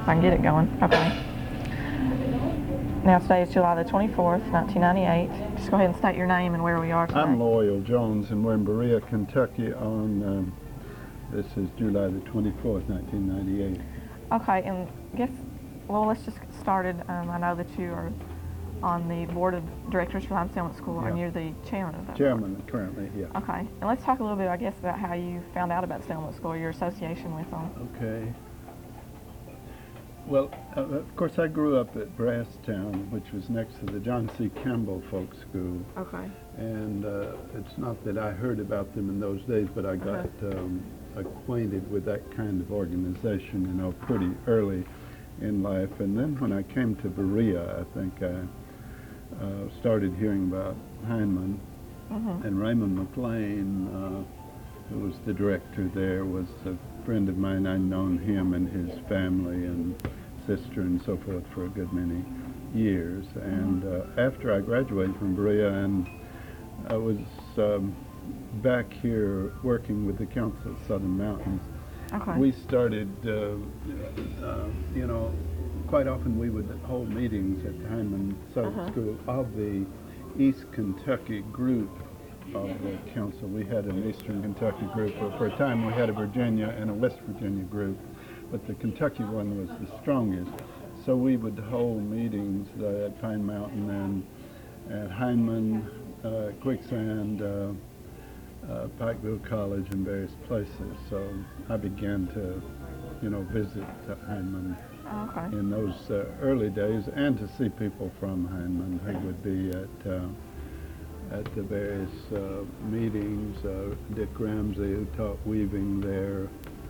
if I can get it going. Okay. Now today is July the 24th, 1998. Just go ahead and state your name and where we are today. I'm Loyal Jones, and we're in Berea, Kentucky on, this is July the 24th, 1998. Okay, and let's just get started. I know that you are on the board of directors for Heim-Selman School, Yeah. and you're the chairman of that. Chairman currently, yeah. Okay, and let's talk a little bit, I guess, about how you found out about Selman School, your association with them. Okay. Well, of course, I grew up at Brasstown, which was next to the John C. Campbell Folk School. Okay. And it's not that I heard about them in those days, but I got acquainted with that kind of organization, pretty early in life. And then when I came to Berea, I think I started hearing about Heinemann. And Raymond McLean, who was the director there, was a friend of mine. I'd known him and his family and sister and so forth for a good many years. And after I graduated from Berea, and I was back here working with the Council of Southern Mountains, we started, quite often we would hold meetings at the Heinemann Southern School of the East Kentucky group of the council. We had an Eastern Kentucky group. For a time we had a Virginia and a West Virginia group, but the Kentucky one was the strongest. So we would hold meetings at Pine Mountain and at Heinemann, Quicksand, Pikeville College, and various places. So I began to, visit Heinemann in those early days, and to see people from Heinemann who would be at the various meetings. Dick Ramsey, who taught weaving there.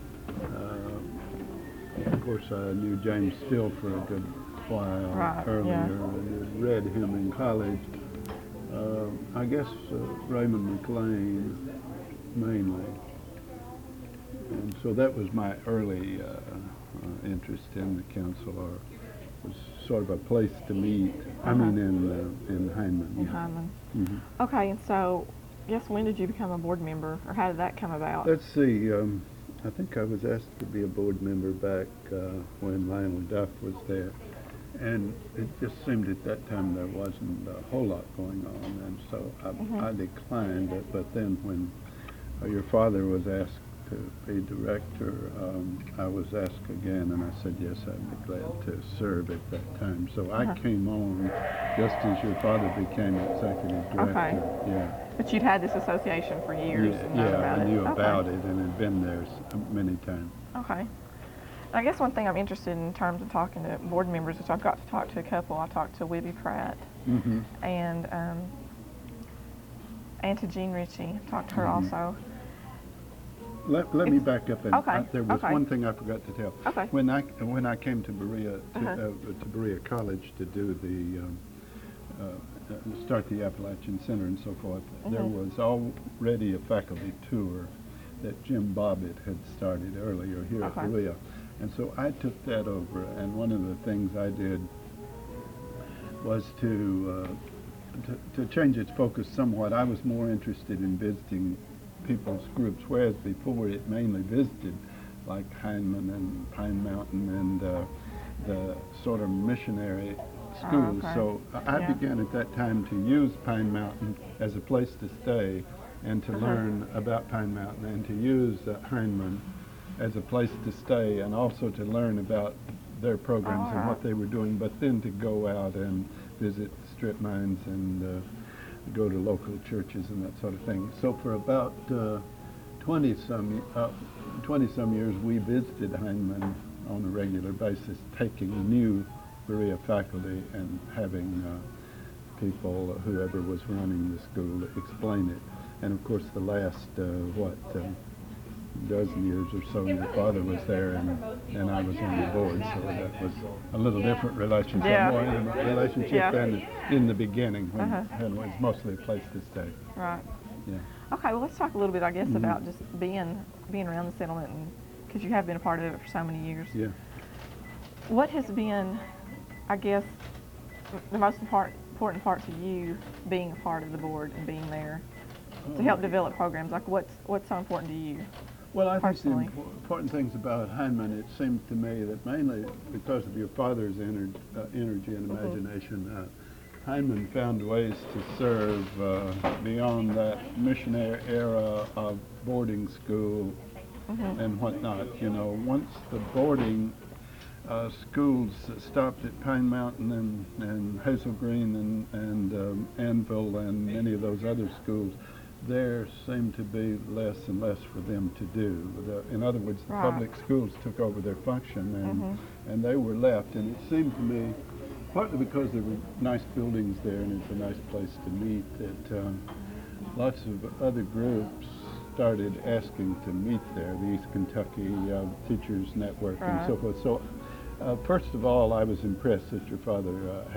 Of course, I knew James Still for a good while earlier. And read him in college. I guess Raymond McLean mainly. And so that was my early interest in the council, or was sort of a place to meet. I mean, in Heinemann. In Heinemann. Okay, and so, when did you become a board member, or how did that come about? Let's see. I think I was asked to be a board member back when Lionel Duff was there, and it just seemed at that time there wasn't a whole lot going on, and so I declined it. But then when your father was asked to be director, I was asked again, and I said yes, I'd be glad to serve at that time. So I came on just as your father became executive director. Yeah. But you'd had this association for years. I knew about it and had been there many times. Okay. And I guess one thing I'm interested in terms of talking to board members is I've got to talk to a couple. I talked to Wibby Pratt and to Jean Ritchie. Talked to her also. Let me back up. There was one thing I forgot to tell. Okay. When I came to Berea to Berea College to do start the Appalachian Center and so forth, there was already a faculty tour that Jim Bobbitt had started earlier here at Berea, and so I took that over. And one of the things I did was to change its focus somewhat. I was more interested in visiting people's groups, whereas before it mainly visited like Heinemann and Pine Mountain and the sort of missionary schools. So I began at that time to use Pine Mountain as a place to stay and to learn about Pine Mountain, and to use Heinemann as a place to stay and also to learn about their programs and what they were doing, but then to go out and visit strip mines and go to local churches and that sort of thing. So for about 20-some years, we visited Heinemann on a regular basis, taking new Berea faculty and having people, whoever was running the school, explain it. And of course, the last dozen years or so, your father was there, and I was on the board, so that was a little different relationship, more intimate relationship than in the beginning, when it was mostly a place to stay. Right. Yeah. Okay, well, let's talk a little bit, I guess, about just being around the settlement, because you have been a part of it for so many years. Yeah. What has been, I guess, the most important part to you being a part of the board and being there to help develop programs? Like, what's so important to you? Well, I think the personally. important things about Heinemann, it seems to me that mainly because of your father's energy and imagination, Heinemann found ways to serve beyond that missionary era of boarding school and whatnot. You know, once the boarding schools stopped at Pine Mountain and Hazel Green and Anvil and many of those other schools, there seemed to be less and less for them to do. In other words, the public schools took over their function and they were left. And it seemed to me, partly because there were nice buildings there and it's a nice place to meet, that lots of other groups started asking to meet there, the East Kentucky Teachers Network and so forth. So first of all, I was impressed that your father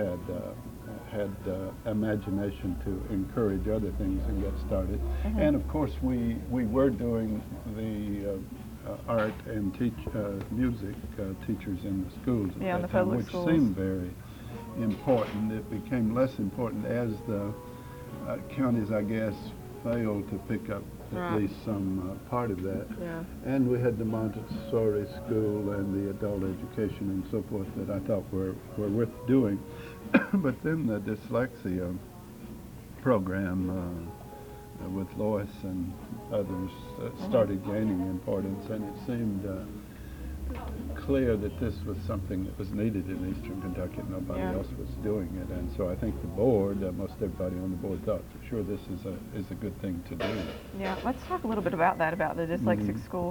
had imagination to encourage other things and get started. And of course, we were doing the art and music teachers in the schools at that time, which seemed very important. It became less important as the counties, I guess, failed to pick up at least some part of that. And we had the Montessori school and the adult education and so forth that I thought were worth doing. But then the dyslexia program with Lois and others started gaining importance, and it seemed clear that this was something that was needed in Eastern Kentucky and nobody else was doing it. And so I think the board, most everybody on the board thought for sure this is a good thing to do. Yeah, let's talk a little bit about that, about the dyslexic school,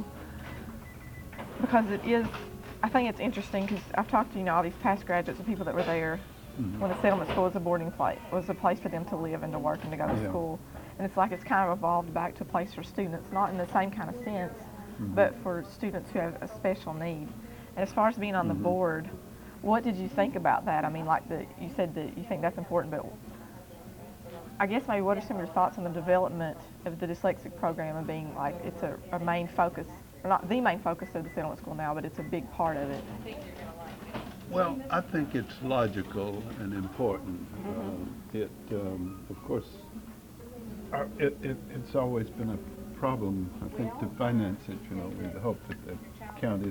because it is, I think it's interesting because I've talked to, all these past graduates and people that were there when the settlement school was a boarding place, was a place for them to live and to work and to go to school. And it's like it's kind of evolved back to a place for students, not in the same kind of sense, but for students who have a special need. And as far as being on the board, what did you think about that? I mean, like you said that you think that's important, but I guess maybe what are some of your thoughts on the development of the dyslexic program and being like it's a main focus, or not the main focus of the settlement school now, but it's a big part of it? Well, I think it's logical and important. Of course, it's always been a problem, I think, to finance it. We'd hope that the counties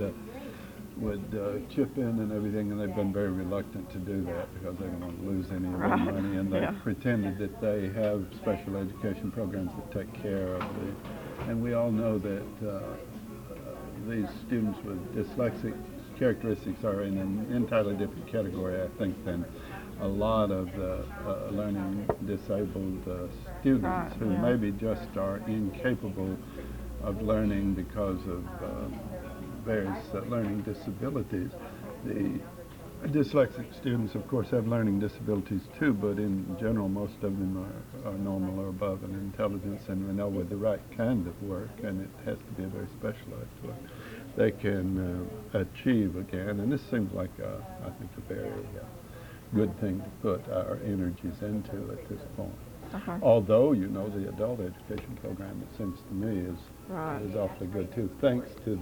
would chip in and everything, and they've been very reluctant to do that because they don't want to lose any of their money, and they pretended that they have special education programs that take care of it. And we all know that these students with dyslexic characteristics are in an entirely different category, I think, than a lot of the learning disabled students who maybe just are incapable of learning because of various learning disabilities. The dyslexic students, of course, have learning disabilities too, but in general, most of them are normal or above in intelligence, and we know with the right kind of work, and it has to be a very specialized work, they can achieve again. And this seems like, I think, a very good thing to put our energies into at this point. Although, the adult education program, it seems to me, is awfully good too, thanks to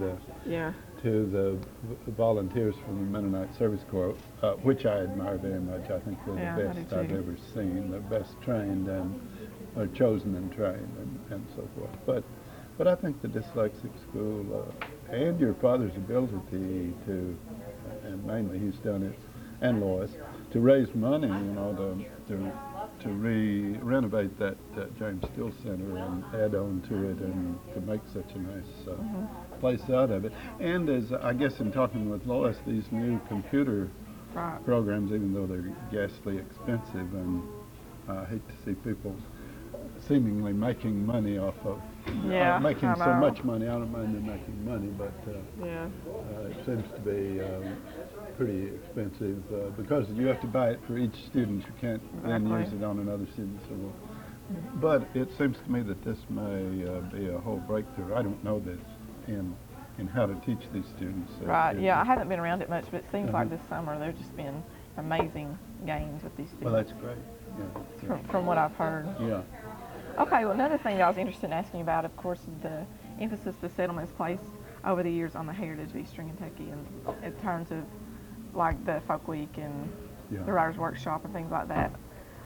the volunteers from the Mennonite Service Corps, which I admire very much. I think they're the best I've ever seen, the best trained and are chosen and trained and so forth. But I think the dyslexic school and your father's ability to, and mainly he's done it, and Lois, to raise money, to renovate that James Still Center and add on to it and to make such a nice place out of it. And as I guess in talking with Lois, these new computer programs, even though they're ghastly expensive, and I hate to see people seemingly making money off of making so much money. I don't mind them making money, but it seems to be pretty expensive because you have to buy it for each student. You can't then use it on another student. But it seems to me that this may be a whole breakthrough. I don't know this in how to teach these students. I haven't been around it much, but it seems like this summer there's just been amazing gains with these students. Well, that's great. From what I've heard. Okay, well, another thing that I was interested in asking about, of course, is the emphasis the settlement has placed over the years on the heritage of Eastern Kentucky, and in terms of like the Folk Week and the Writers' Workshop and things like that.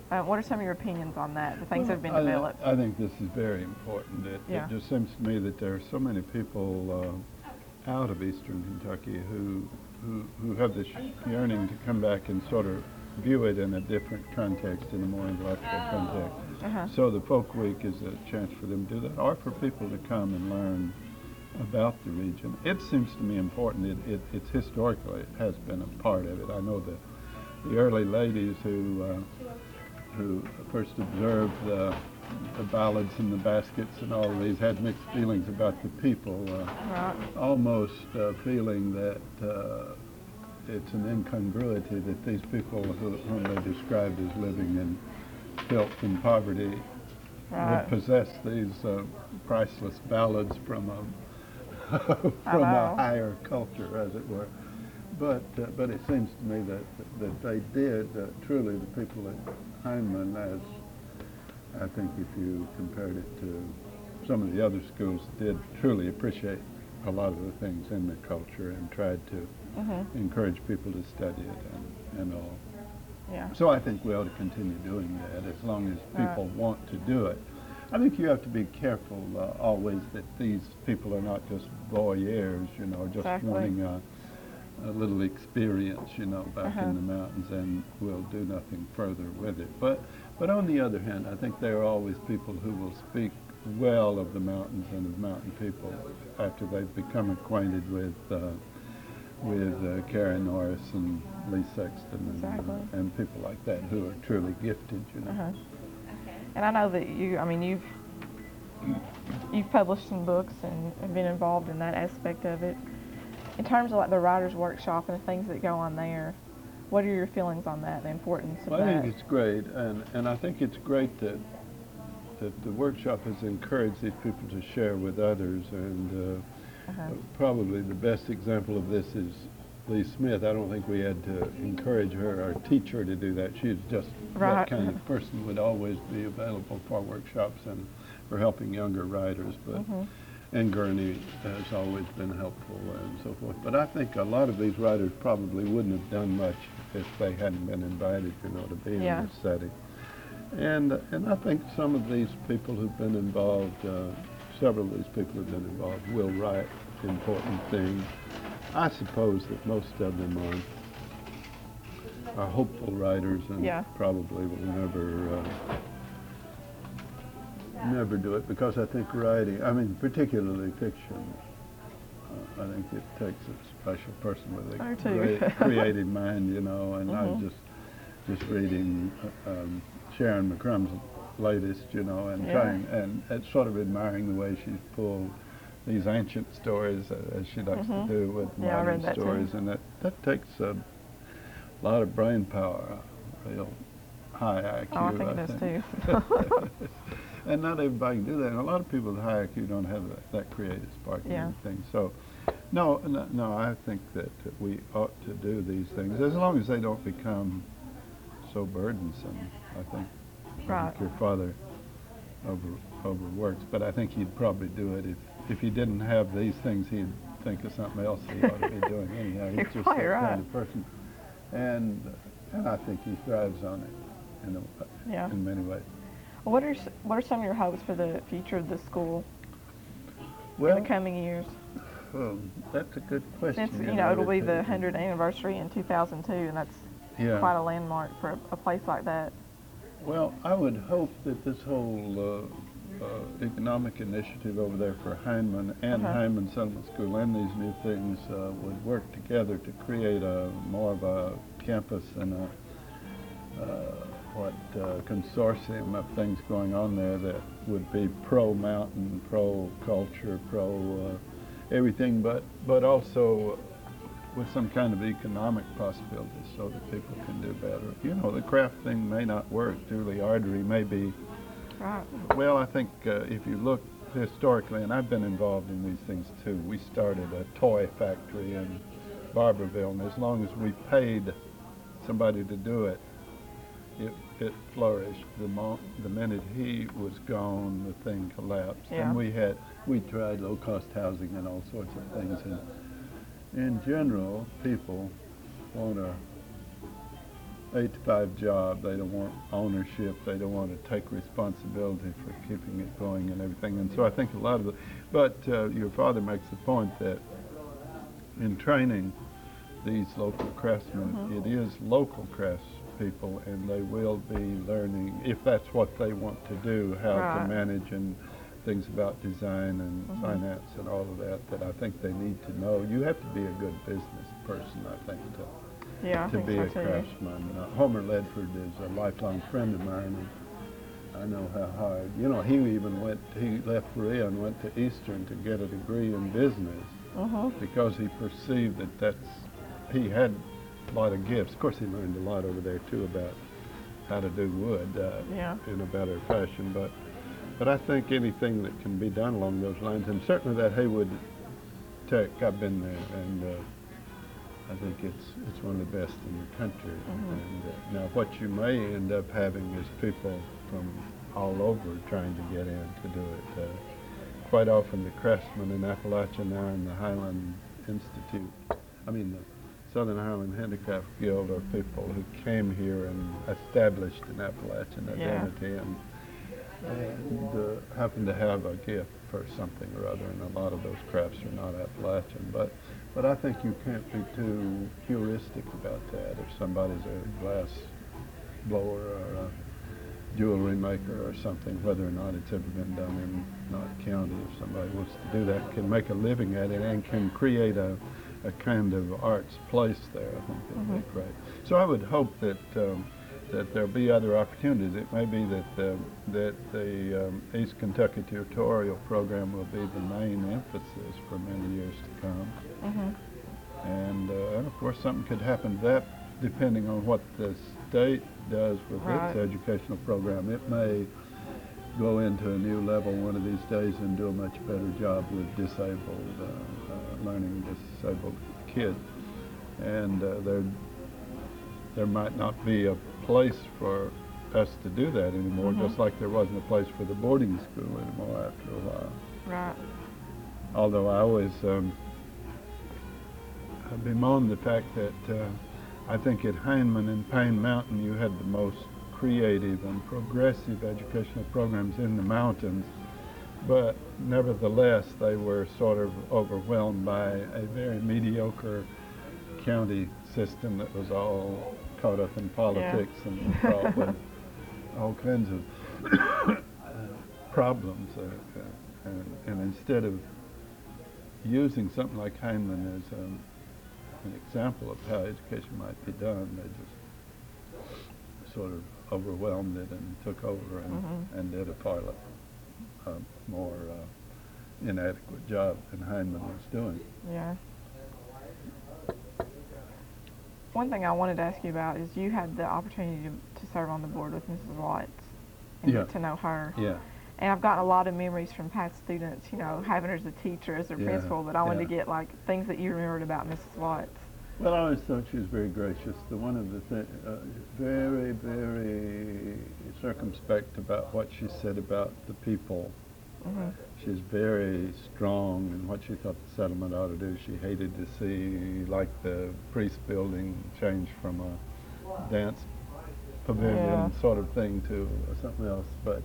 What are some of your opinions on that, the things that have been Well, developed? I think this is very important. Yeah. It just seems to me that there are so many people out of eastern Kentucky who have this yearning to come back and sort of view it in a different context, in a more intellectual context. So the Folk Week is a chance for them to do that, or for people to come and learn about the region. It seems to me important. It's historically, it has been a part of it. I know the early ladies who first observed the ballads and the baskets and all of these had mixed feelings about the people, Right. almost feeling that it's an incongruity that these people whom they described as living in filth and poverty Right. would possess these priceless ballads from a from know. a higher culture, as it were. But it seems to me that they did truly, the people at Heinemann, as I think if you compared it to some of the other schools, did truly appreciate a lot of the things in the culture and tried to encourage people to study it and all. Yeah. So I think we ought to continue doing that as long as people want to do it. I think you have to be careful always that these people are not just voyeurs, just Exactly. wanting a little experience, back in the mountains, and will do nothing further with it. But on the other hand, I think there are always people who will speak well of the mountains and of mountain people after they've become acquainted with Karen Norris and Lee Sexton Exactly. and people like that who are truly gifted, And I know that you've published some books and have been involved in that aspect of it. In terms of like the writers' workshop and the things that go on there, what are your feelings on that, the importance of Well, I that? think it's great, and I think it's great that the workshop has encouraged these people to share with others, and probably the best example of this is Lee Smith. I don't think we had to encourage her or teach her to do that. She's just that kind of person, would always be available for workshops and for helping younger writers, but and Gurney has always been helpful and so forth. But I think a lot of these writers probably wouldn't have done much if they hadn't been invited, to be in this setting. And I think some of these people who've been involved, several of these people who've been involved, will write important things. I suppose that most of them are hopeful writers and probably will never do it, because I think writing, particularly fiction, I think it takes a special person with a great creative mind, and I'm just reading Sharon McCrum's latest, and trying and sort of admiring the way she's pulled these ancient stories, as she likes to do with modern stories, and that takes a lot of brain power, real high IQ. Oh, I think it does too. And not everybody can do that. And a lot of people with high IQ don't have that creative spark and everything. So, no, I think that we ought to do these things as long as they don't become so burdensome. I think your father overworks, but I think he'd probably do it if he didn't have these things. He'd think of something else he ought to be doing anyhow. He's just that kind of person, and I think he thrives on it in many ways. What are some of your hopes for the future of the school in the coming years? Well, that's a good question. Since it'll be the 100th anniversary in 2002, and that's quite a landmark for a place like that. Well, I would hope that this whole economic initiative over there for Heinemann and Heinemann Settlement School and these new things would work together to create more of a campus and a consortium of things going on there that would be pro-mountain, pro-culture, pro-everything, but also with some kind of economic possibilities so that people can do better. The craft thing may not work. Julie Artery may be. Right. Well, I think if you look historically, and I've been involved in these things too, we started a toy factory in Barberville, and as long as we paid somebody to do it, it flourished. The minute he was gone, the thing collapsed. Yeah. And we tried low-cost housing and all sorts of things. And in general, people want 8 to 5 job. They don't want ownership. They don't want to take responsibility for keeping it going and everything. And so I think a lot of the, but your father makes the point that in training these local craftsmen, it is local craftspeople, and they will be learning, if that's what they want to do, how to manage and things about design and finance and all of that, that I think they need to know. You have to be a good business person, I think, to be a craftsman. Homer Ledford is a lifelong friend of mine, and I know how hard. You know, he even he left Berea and went to Eastern to get a degree in business because he perceived that he had a lot of gifts. Of course, he learned a lot over there too about how to do wood in a better fashion. But I think anything that can be done along those lines, and certainly that Haywood Tech, I've been there, and I think it's one of the best in the country. And now what you may end up having is people from all over trying to get in to do it. Quite often the craftsmen in Appalachia now in the Highland Institute, the Southern Highland Handicraft Guild, are people who came here and established an Appalachian identity and happen to have a gift for something or other, and a lot of those crafts are not Appalachian. But I think you can't be too heuristic about that. If somebody's a glass blower or a jewelry maker or something, whether or not it's ever been done in Knott County, if somebody wants to do that, can make a living at it and can create a kind of arts place there, I think that would be great. So I would hope that there'll be other opportunities. It may be that the East Kentucky tutorial program will be the main emphasis for many years to come. And of course something could happen to that depending on what the state does with its educational program. It may go into a new level one of these days and do a much better job with learning disabled kids. And there might not be a place for us to do that anymore, just like there wasn't a place for the boarding school anymore after a while. Right. Although I always bemoan the fact that I think at Heinemann and Pine Mountain you had the most creative and progressive educational programs in the mountains, but nevertheless they were sort of overwhelmed by a very mediocre county system that was all caught up in politics and fraught with all kinds of problems. And instead of using something like Heinemann as an example of how education might be done, they just sort of overwhelmed it and took over and did a far more inadequate job than Heinemann was doing. Yeah. One thing I wanted to ask you about is you had the opportunity to serve on the board with Mrs. Watts and get to know her. Yeah. And I've gotten a lot of memories from past students, having her as a teacher, as their principal, but I wanted to get things that you remembered about Mrs. Watts. Well, I always thought she was very gracious. One of the very, very circumspect about what she said about the people. She's very strong in what she thought the settlement ought to do. She hated to see, the priest building change from a dance pavilion sort of thing to something else. But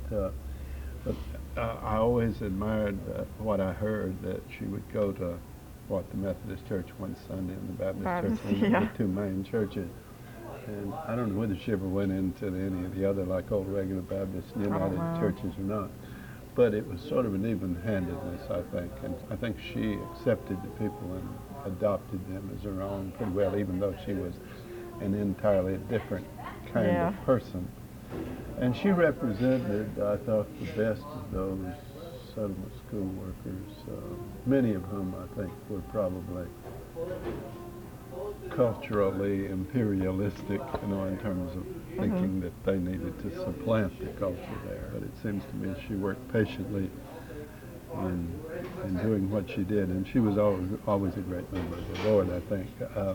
I always admired what I heard, that she would go to the Methodist Church one Sunday and the Baptist Church, the two main churches. And I don't know whether she ever went into any of the other, old regular Baptist United churches or not. But it was sort of an even-handedness, I think. And I think she accepted the people and adopted them as her own pretty well, even though she was an entirely different kind of person. And she represented, I thought, the best of those settlement school workers, many of whom I think were probably culturally imperialistic, in terms of thinking that they needed to supplant the culture there. But it seems to me she worked patiently in doing what she did, and she was always a great member of the board, I think.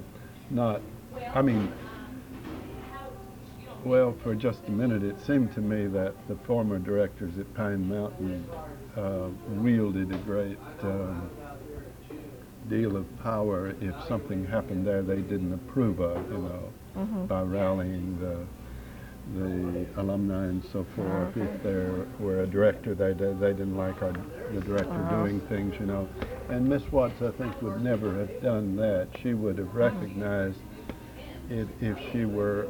Well, for just a minute, it seemed to me that the former directors at Pine Mountain wielded a great deal of power if something happened there they didn't approve of, you know, by rallying the alumni and so forth. If there were a director, they didn't like the director doing things, you know. And Miss Watts, I think, would never have done that. She would have recognized it if she were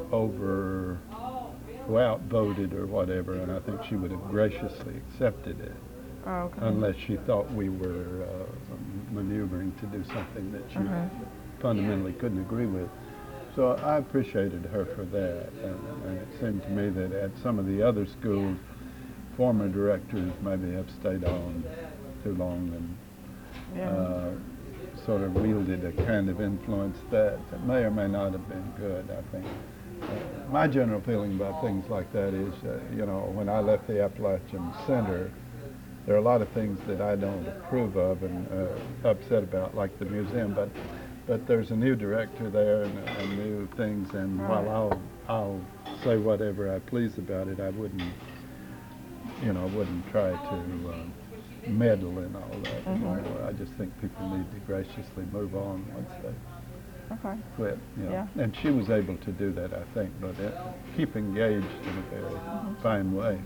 outvoted or whatever, and I think she would have graciously accepted it. Unless she thought we were maneuvering to do something that she fundamentally couldn't agree with. So I appreciated her for that, and it seemed to me that at some of the other schools, former directors maybe have stayed on too long and sort of wielded a kind of influence that may or may not have been good, I think. My general feeling about things like that is, you know, when I left the Appalachian Center, there are a lot of things that I don't approve of and upset about, like the museum, but there's a new director there and new things, and while I'll say whatever I please about it, I wouldn't, you know, try to meddle in all that anymore. I just think people need to graciously move on once they quit. You know. And she was able to do that, I think, but keep engaged in a very fine way.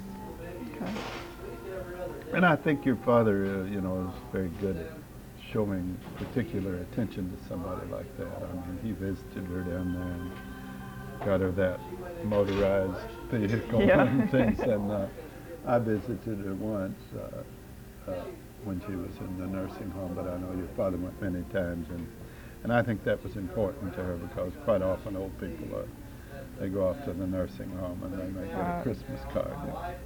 And I think your father, you know, is very good at showing particular attention to somebody like that. I mean, he visited her down there and got her that motorized vehicle and things. And I visited her once when she was in the nursing home, but I know your father went many times. And I think that was important to her because quite often old people, they go off to the nursing home and they may get a Christmas card.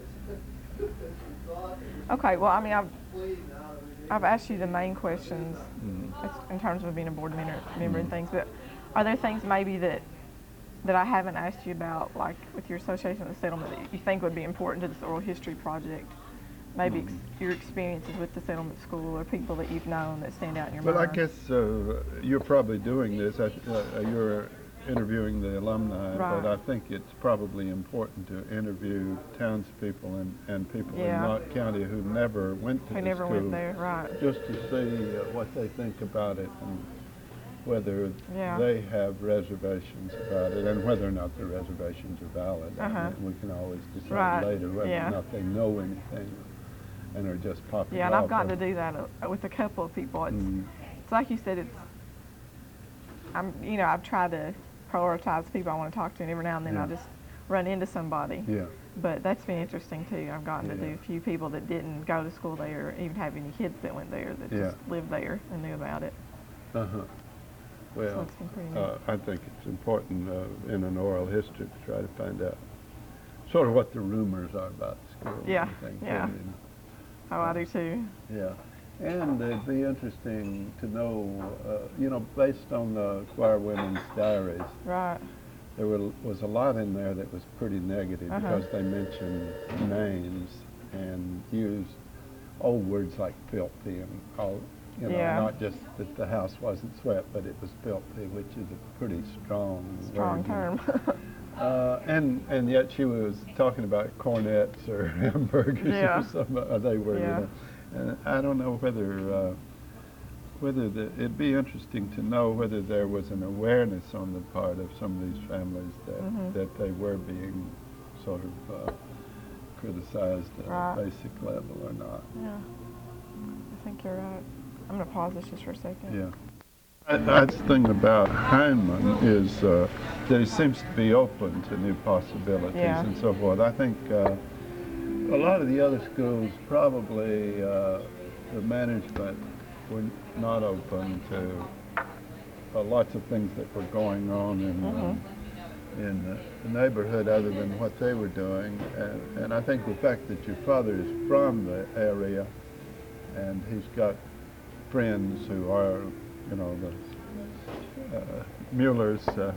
Okay, well, I mean, I've asked you the main questions in terms of being a board member and things, but are there things maybe that I haven't asked you about, like with your association with the settlement, that you think would be important to this oral history project? Maybe your experiences with the settlement school or people that you've known that stand out in your mind? Well, I guess you're probably doing this. You're interviewing the alumni, but I think it's probably important to interview townspeople and people in Knott County who never went to the school. Who never went there, just to see what they think about it and whether they have reservations about it and whether or not the reservations are valid. I mean, we can always decide later whether or not they know anything and are just popping off. And I've gotten to do that with a couple of people. It's like you said, I've tried to prioritize people I want to talk to, and every now and then I just run into somebody. But that's been interesting too. I've gotten to do a few people that didn't go to school there, or even have any kids that went there that just lived there and knew about it. Well, so it's been pretty neat. I think it's important in an oral history to try to find out sort of what the rumors are about the school. Oh, I do too. And it'd be interesting to know, based on the choir women's diaries, there was a lot in there that was pretty negative because they mentioned names and used old words like filthy and all, not just that the house wasn't swept, but it was filthy, which is a pretty strong word. Term. And yet she was talking about cornets or hamburgers or something. They were, and I don't know whether it'd be interesting to know whether there was an awareness on the part of some of these families that they were being sort of criticized at a basic level or not. I think you're right. I'm going to pause this just for a second. That's the thing about Heinemann is that he seems to be open to new possibilities and so forth. I think a lot of the other schools probably the management were not open to lots of things that were going on in the neighborhood other than what they were doing. And I think the fact that your father is from the area and he's got friends who are, the Mueller's group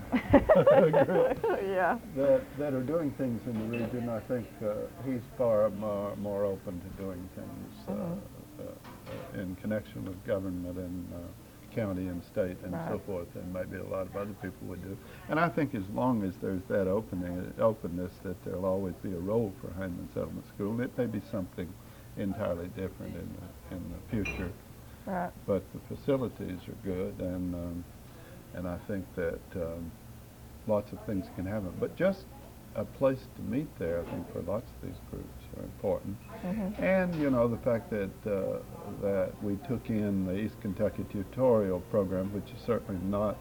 that are doing things in the region. I think he's far more open to doing things in connection with government and county and state and so forth than maybe a lot of other people would do. And I think as long as there's that openness, that there'll always be a role for Heinemann Settlement School. It may be something entirely different in the future. Right. but the facilities are good, and I think that lots of things can happen. But just a place to meet there, I think, for lots of these groups are important. Mm-hmm. And you know, the fact that that we took in the East Kentucky tutorial program, which is certainly not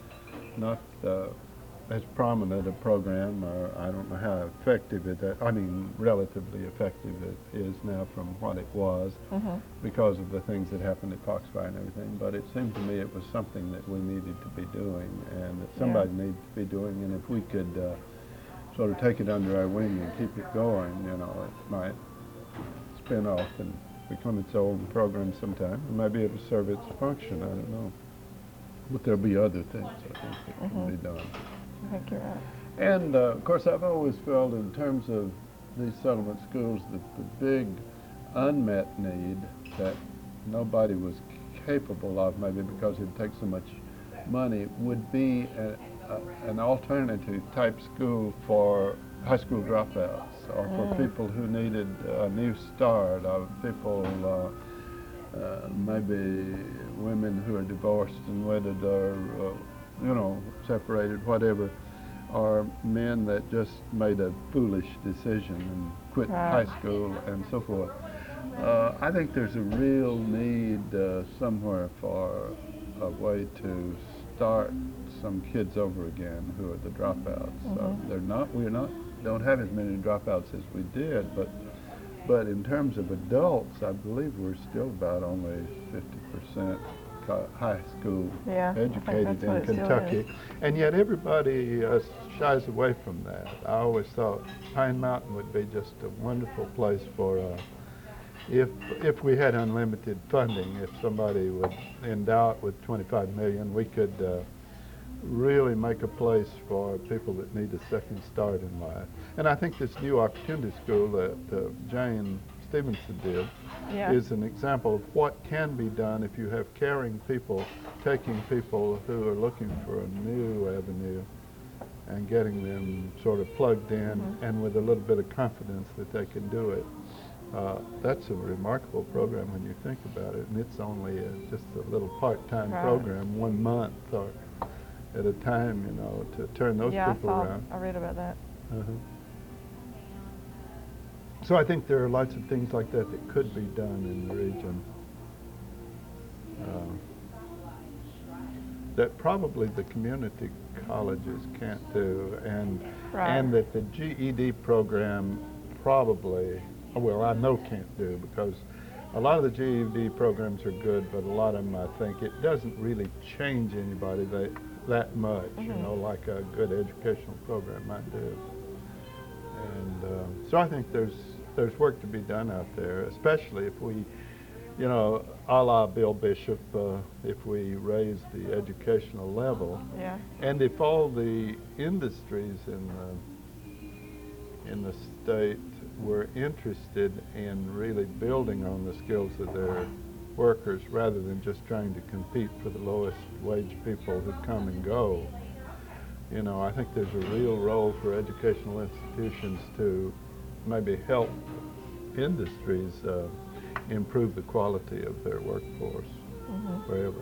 as prominent a program, or I don't know how effective I mean, relatively effective it is now from what it was, Mm-hmm. because of the things that happened at Foxfire and everything. But it seemed to me it was something that we needed to be doing, and that somebody needed to be doing. And if we could sort of take it under our wing and keep it going, you know, it might spin off and become its own program sometime, and maybe it'll serve its function. I don't know. But there'll be other things, I think, that can be done. I think you're right. And of course, I've always felt, in terms of these settlement schools, that the big unmet need that nobody was capable of, maybe because it takes so much money, would be an alternative type school for high school dropouts, or for people who needed a new start, or people maybe women who are divorced and wedded, or you know, separated, whatever, or men that just made a foolish decision and quit high school and so forth. I think there's a real need somewhere for a way to start some kids over again who are the dropouts. Don't have as many dropouts as we did, but in terms of adults, I believe we're still about only 50% high school educated in Kentucky, and yet everybody shies away from that. I always thought Pine Mountain would be just a wonderful place for, if we had unlimited funding, if somebody would endow it with $25 million, we could really make a place for people that need a second start in life. And I think this new opportunity school that Jane Stevenson did is an example of what can be done if you have caring people taking people who are looking for a new avenue and getting them sort of plugged in and with a little bit of confidence that they can do it. That's a remarkable program when you think about it, and it's only just a little part-time program, 1 month or at a time, you know, to turn those people around. I read about that. So I think there are lots of things like that that could be done in the region that probably the community colleges can't do, and that the GED program probably, well, I know can't do, because a lot of the GED programs are good, but a lot of them, I think, it doesn't really change anybody that much, you know, like a good educational program might do. And so I think there's work to be done out there, especially if we, you know, a la Bill Bishop, if we raise the educational level, and if all the industries in the state were interested in really building on the skills of their workers rather than just trying to compete for the lowest wage people who come and go. You know, I think there's a real role for educational institutions to maybe help industries improve the quality of their workforce wherever.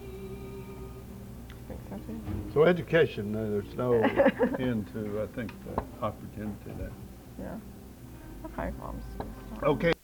I think so too. So education, there's no end to, I think, the opportunity there. Yeah. Okay, Moms. Okay.